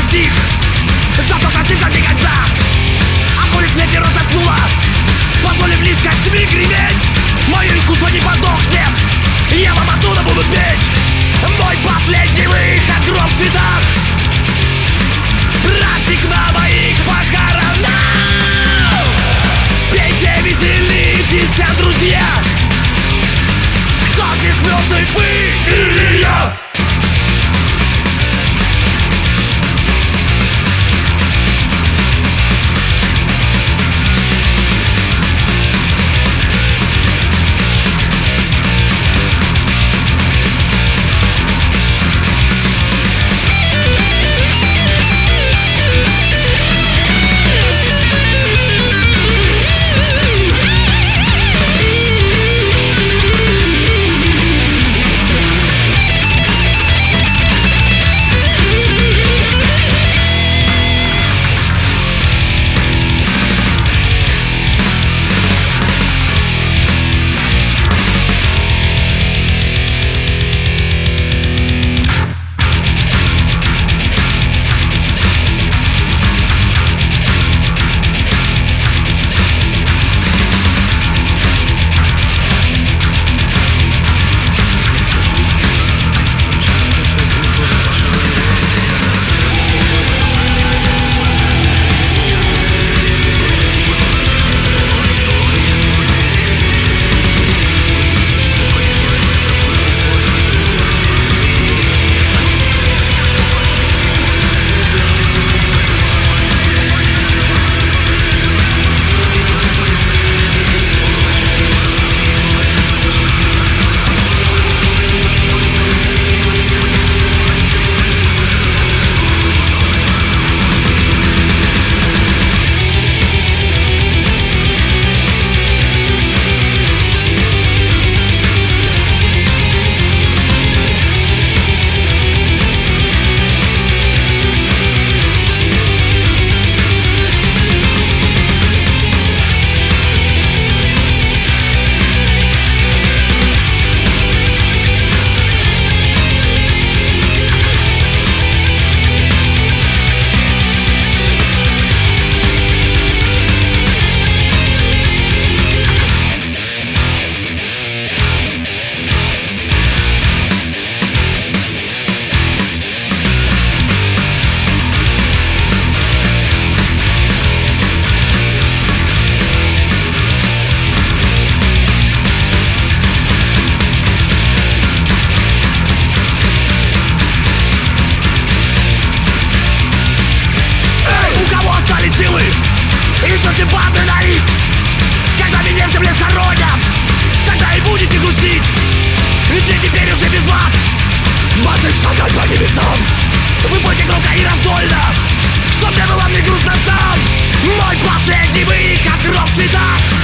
стих, зато красив как никогда. А коли след не разоткнула, позволив лишь костьми греметь, мое искусство не подохнет, я вам оттуда буду петь. Мой последний выход, гром в цветах, праздник на моих похоронах. Пейте, веселитесь, друзья. Кто здесь мертвый, вы или я? Решите банды дарить, когда меня в земле схоронят, тогда и будете грустить. Ведь мне теперь уже без вас мазать шагать по небесам. Вы пойте громко и раздольно, чтоб мне было не грустно там. Мой последний выход, гроб в цветах.